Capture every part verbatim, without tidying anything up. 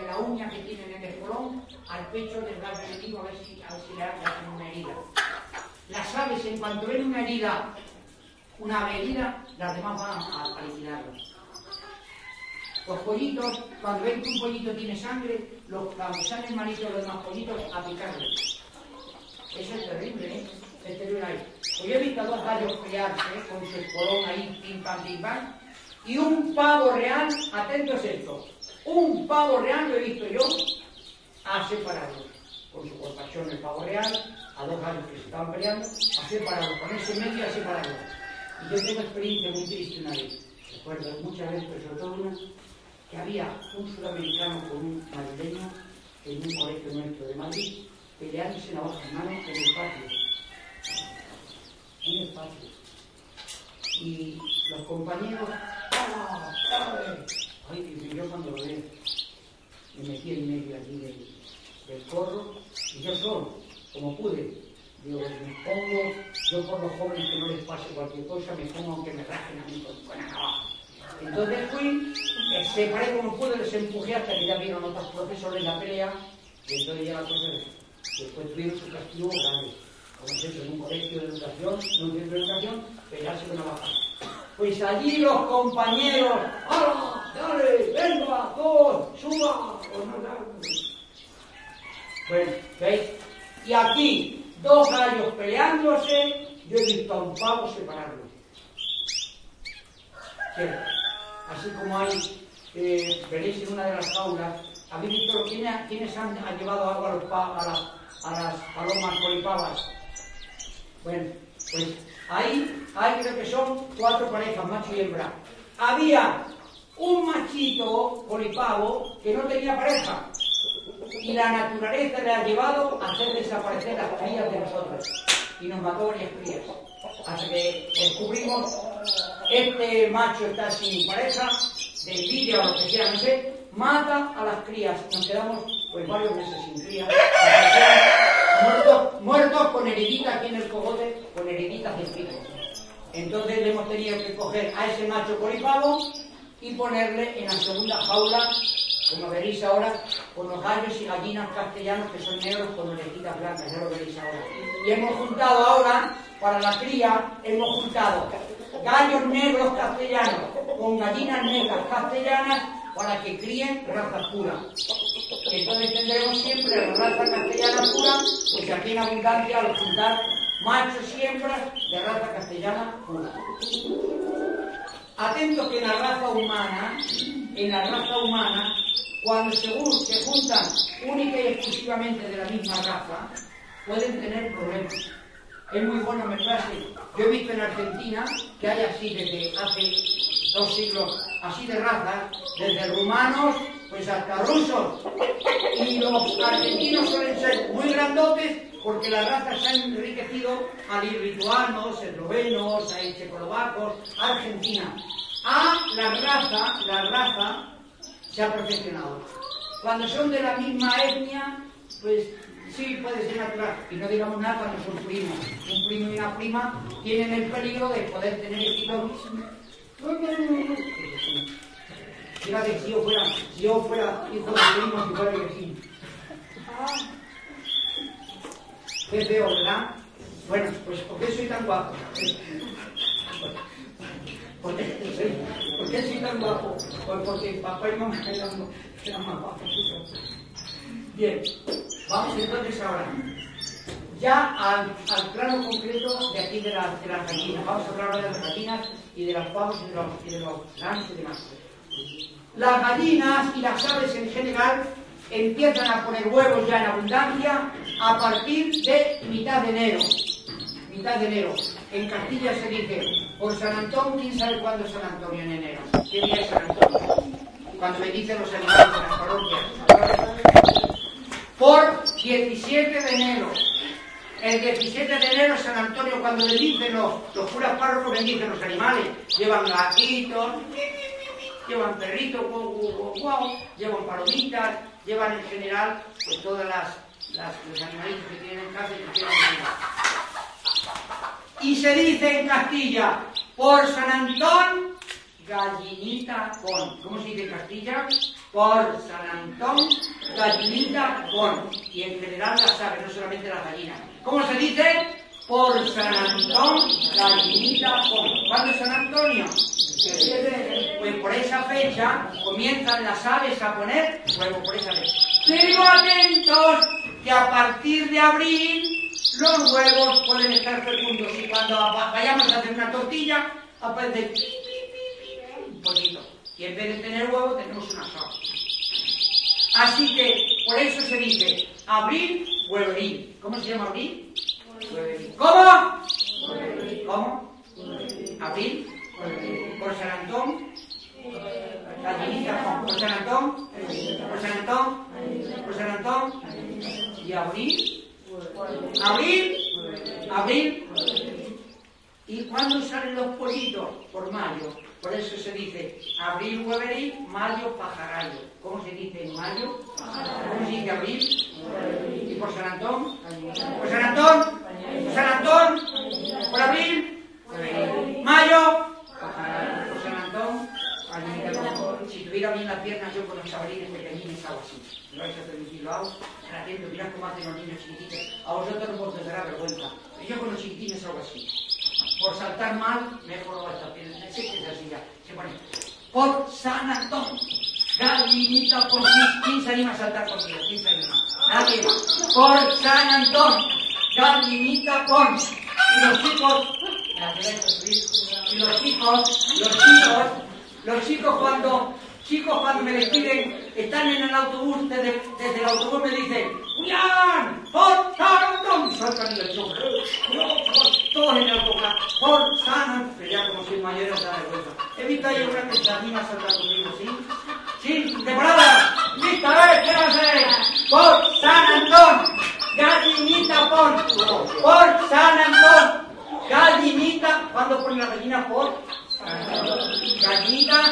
la uña que tienen en el espolón al pecho del gallo enemigo a ver si, a ver si le hacen una herida. Las aves, en cuanto ven una herida, una ave herida, las demás van a, a liquidarlo. Los pollitos, cuando ven que un pollito tiene sangre, los salen manitos los demás pollitos a picarle. Eso es terrible, ¿eh? Es terrible ahí. Pues yo he visto a dos gallos pelearse, ¿eh? Con su espolón ahí, pim pam, pim pam, y un pavo real, atentos esto, un pavo real lo he visto yo a separarlos, con su corpachón el pavo real, a dos gallos que se estaban peleando, a separarlos, ponerse en medio y a separarlos. Y yo tengo experiencia muy triste una vez, recuerdo muchas veces, pero sobre todo una, que había un sudamericano con un madrileño en un colegio nuestro de Madrid, peleándose la hoja en mano en el patio. En el patio. Y los compañeros, ¡ah! ¡ah! Ay, y yo cuando lo veo, me metí en medio allí del, del corro, y yo solo, como pude, digo, me pongo, yo por los jóvenes que no les pase cualquier cosa, me pongo aunque me rajen a mí con, con abajo. Entonces fui, eh, separé como pude, les empujé hasta que ya vieron otros profesores la pelea, y entonces ya la cosa, después tuvieron su castigo grande. Como es eso, en un colegio de educación, en un centro de educación, pelearse con la baja. Pues allí los compañeros, ¡hala! ¡Dale! ¡Venga! ¡Dos! ¡Suba! O no, dale. Bueno, ¿veis? Y aquí, dos gallos peleándose, yo he visto a un pavo separarlos. Sí. Así como hay, eh, veréis en una de las jaulas, ¿habéis visto quiénes, quiénes han, han llevado agua a, los pa, a, las, a las palomas colipavas? Bueno, pues ahí, ahí creo que son cuatro parejas, macho y hembra. Había un machito colipavo que no tenía pareja y la naturaleza le ha llevado a hacer desaparecer las crías de nosotros y nos mató varias crías. Hasta que descubrimos, este macho está sin pareja, de envidia o lo que quiera, no sé, mata a las crías. Nos quedamos pues varios meses sin crías. Muertos, muertos con heriditas aquí en el cogote, con heriditas del pico. Entonces le hemos tenido que coger a ese macho colipavo y ponerle en la segunda jaula, como veréis ahora, con los gallos y gallinas castellanos que son negros con orejitas blancas, ya lo veréis ahora. Y hemos juntado ahora, para la cría, hemos juntado gallos negros castellanos con gallinas negras castellanas para que críen raza pura. Entonces tendremos siempre la raza castellana pura, porque aquí en abundancia al juntar machos y hembras de raza castellana pura. Atento que en la raza humana, en la raza humana, cuando según se juntan única y exclusivamente de la misma raza, pueden tener problemas. Es muy bueno mezclarse. Yo he visto en Argentina que hay así desde hace dos siglos, así de razas, desde rumanos pues hasta rusos. Y los argentinos suelen ser muy grandotes porque las razas se han enriquecido a lituanos, eslovenos, a checoslovacos, a Argentina. A la raza, la raza se ha perfeccionado. Cuando son de la misma etnia, pues sí puede ser natural. Y no digamos nada cuando son primos. Un primo y una prima tienen el peligro de poder tener hijitos. No, no, no, no. Fíjate, si yo fuera, si yo fuera hijo de primos y fuera vecino. Ah. Qué feo, ¿verdad? Bueno, pues ¿por qué soy tan guapo? ¿Por qué, sí, ¿por qué soy tan guapo? Pues porque papá y mamá eran, eran más guapos. Bien, vamos entonces ahora ya al, al plano concreto de aquí de, la, de las gallinas. Vamos a hablar ahora de las gallinas y de los pavos y de los, y de los gansos y demás. Las gallinas y las aves en general empiezan a poner huevos ya en abundancia a partir de mitad de enero. Mitad de enero. En Castilla se dice, por San Antón, ¿quién sabe cuándo es San Antonio en enero? ¿Qué día es San Antonio? Cuando bendicen los animales de las parroquias. Por diecisiete de enero. El diecisiete de enero es San Antonio cuando bendicen los, los curas párrocos, bendicen los animales. Llevan gatitos, llevan perritos, guau, guau, guau, llevan palomitas, llevan en general pues todas las, las los animalitos que tienen en casa y que tienen en casa. Y se dice en Castilla, por San Antón, gallinita con. ¿Cómo se dice en Castilla? por San Antón, gallinita pon. Y en general las aves, no solamente las gallinas. ¿Cómo se dice? Por San Antón, gallinita pon. ¿Cuándo es San Antonio? Pues por esa fecha comienzan las aves a poner huevos por esa fecha. Pero atentos, que a partir de abril los huevos pueden estar fecundos y cuando vayamos a hacer una tortilla aparece un poquito. Y en vez de tener huevo tenemos una sola. Así que por eso se dice abril, hueverín. ¿Cómo se llama abril? Hueverín. ¿Cómo? Hueverín. ¿Cómo? Hueverín. Abril. Por San Antón, gallinita, por San Antón, por San Antón, por San Antón, y abril, abril, abril. ¿Y cuándo salen los pollitos? Por mayo. Por eso se dice abril, hueverín, mayo, pajarallo. ¿Cómo se dice en mayo? ¿Cómo se dice abril? ¿Y por San Antón? ¿Por San Antón? ¿Por San Antón? ¿Por abril? Mayo. Por San Antón, si tuviera bien las piernas, yo con los chavalines pequeñines hago así. No vais a permitir, lo hago. Atento, mirad cómo hacen los niños chiquititos. A vosotros no os dará vergüenza. Yo con los chiquitines hago así. Por saltar mal, mejor esta pierna. Sí, es así ya. Se pone. Por San Antón, gallinita por sí. ¿Quién se anima a saltar conmigo? ¿Quién se anima? Nadie. Por San Antón, gallinita pon. Y los chicos. Y los chicos, los chicos, los chicos cuando, chicos cuando me despiden, están en el autobús, desde, desde el autobús me dicen, ¡Julián! ¡Por San Antón! Saltan y el choque. Todos en el autobús, por San Antón. Pero ya como soy mayor, os da vergüenza. He visto ahí una que se anima a saltar conmigo, ¿sí? ¿Sí? ¿Temporada? ¡Lista! A ver, ¿qué va a hacer? Por San Antón, gallinita pon. Por San Antón. Gallinita, ¿cuándo pone la gallina por? Gallinita.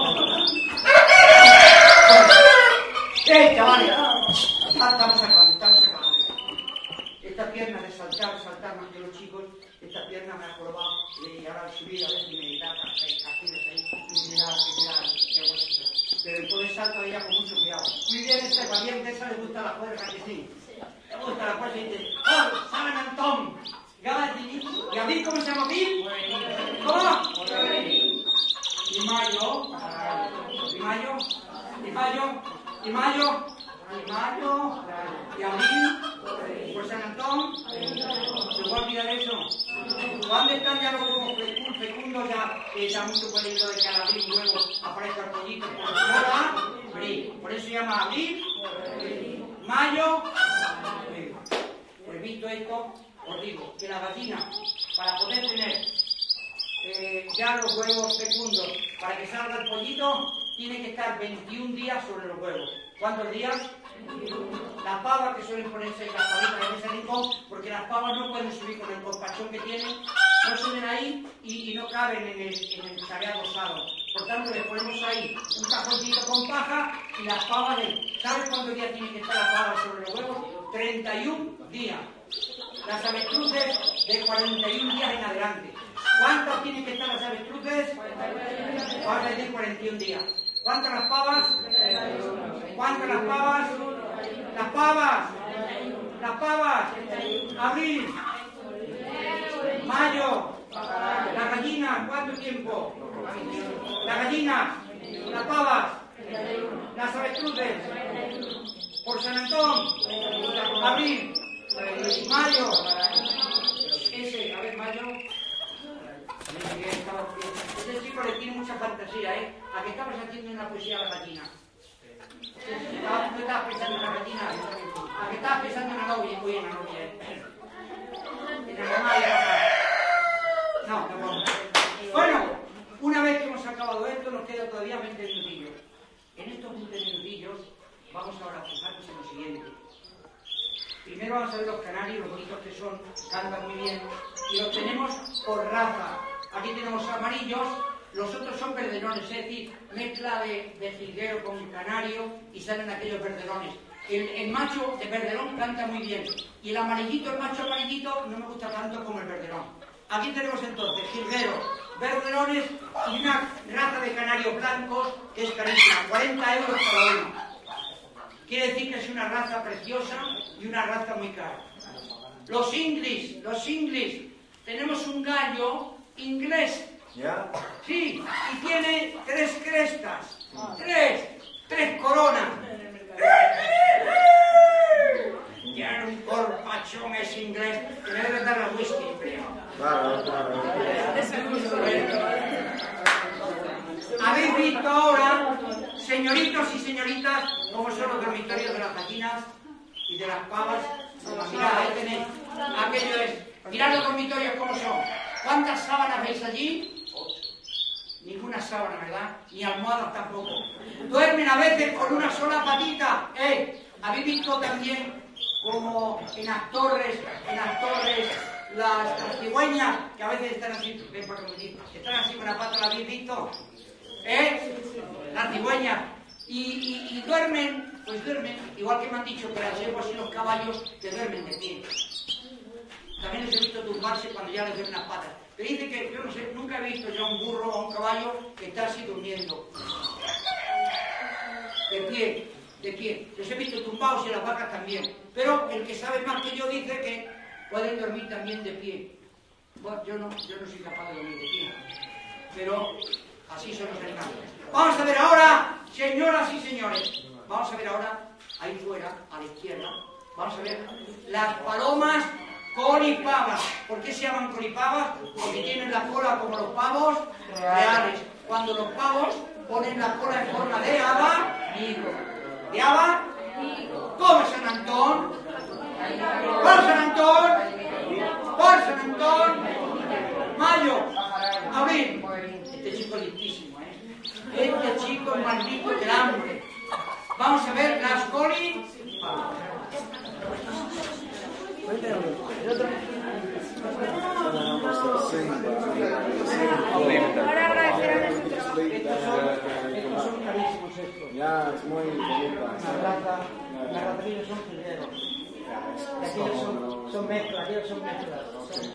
¡Eh, chavales! Estamos acabando, estamos acabando. Esta pierna de saltar, saltar más que los chicos, esta pierna me ha probado y ahora al subir a ver si me da castigas ahí, y me da, me da, qué bueno. Pero después de salto ella con mucho cuidado. Muy bien, esta valiente, esa le gusta la fuerza, que sí. Le gusta la fuerza y dice, ¡por San Antón! ¿Y a mí cómo se llama Bill? ¿Cómo? Y mayo, y mayo, y mayo, y mayo, y mayo, y abril, por San Antón, se va a olvidar eso. ¿Dónde están ya los huevos fecundos? Ya está mucho peligro de que al abrir luego aparezca el pollito por fuera. Abril, por eso se llama abril, mayo, pues visto esto. Os digo que la gallina, para poder tener eh, ya los huevos fecundos, para que salga el pollito, tiene que estar veintiún días sobre los huevos. ¿Cuántos días? Las pavas, que suelen ponerse las pavitas en ese rincón, porque las pavas no pueden subir con el compachón que tienen, no suben ahí y, y no caben en el, en el sagué adosado. Por tanto, le ponemos ahí un cajoncito con paja y las pavas de... ¿Sabes cuántos días tienen que estar las pavas sobre los huevos? treinta y un días. Las avestruces de cuarenta y un días en adelante. ¿Cuántas tienen que estar las avestruces? cuarenta y un días. ¿Cuántas las pavas? ¿Cuántas las pavas? Las pavas. Las pavas. Abril. Mayo. Las gallinas. ¿Cuánto tiempo? Las gallinas. Las pavas. Las avestruces. Por San Antón. Abril. Mayo. Ese, a ver, mayo. Este chico le tiene mucha fantasía, ¿eh? ¿A qué estabas haciendo una poesía a la gallina? ¿No estabas pensando en la gallina? ¿A qué estabas pensando en la novia? Uy, en la novia, ¿eh? En la mamá de la... No, no vamos. Bueno, una vez que hemos acabado esto, nos queda todavía veinte minutillos. En estos veinte minutillos vamos ahora a fijarnos en lo siguiente. Primero vamos a ver los canarios, los bonitos que son, cantan muy bien, y los tenemos por raza. Aquí tenemos amarillos, los otros son verderones, es decir, mezcla de, de jilguero con canario y salen aquellos verderones. El, el macho de verderón canta muy bien, y el amarillito, el macho amarillito, no me gusta tanto como el verderón. Aquí tenemos entonces jilguero, verdelones y una raza de canarios blancos que es carísima, cuarenta euros cada uno. Quiere decir que es una raza preciosa y una raza muy cara. Los English, los English, tenemos un gallo inglés. ¿Ya? Sí, y tiene tres crestas, tres, tres coronas. Tiene un corpachón, es inglés, que le debe dar el whisky, creo. Claro, claro. Habéis visto ahora, señoritos y señoritas, cómo son los dormitorios de las gallinas y de las pavas. Mirad, ahí tenéis, aquello es. Mirad los dormitorios cómo son. ¿Cuántas sábanas veis allí? Ninguna sábana, ¿verdad? Ni almohadas tampoco. Duermen a veces con una sola patita. ¿Eh? ¿Habéis visto también como en las torres, en las torres, las, las cigüeñas, que a veces están así, ven por aquí, están así con la pata, ¿la habéis visto? ¿Eh? Las cigüeñas. Y, y, y duermen, pues duermen, igual que me han dicho que las yeguas y los caballos, que duermen de pie. También les he visto tumbarse cuando ya les duelen las patas. Pero dice que, yo no sé, nunca he visto yo a un burro o a un caballo que está así durmiendo. De pie, de pie. Los he visto tumbados y las vacas también. Pero el que sabe más que yo dice que pueden dormir también de pie. Bueno, yo no, yo no soy capaz de dormir de pie. Pero así son los animales. Vamos a ver ahora, señoras y señores, vamos a ver ahora, ahí fuera, a la izquierda, vamos a ver las palomas colipavas. ¿Por qué se llaman colipavas? Porque tienen la cola como los pavos reales. Cuando los pavos ponen la cola en forma de haba, ¿de haba? Come San Antón. Por San Antón. Por San Antón. Mayo. Abril. Este chico es listísimo, ¿eh? Este chico es más listo que el hambre. Vamos a ver las colipavas. Ahora agradecer a nosotros. Estos son, estos son carísimos estos. Ya, es muy bonita. La raza, las ratas son fileros. Aquellos son, son mezclas, aquellos son mezclas.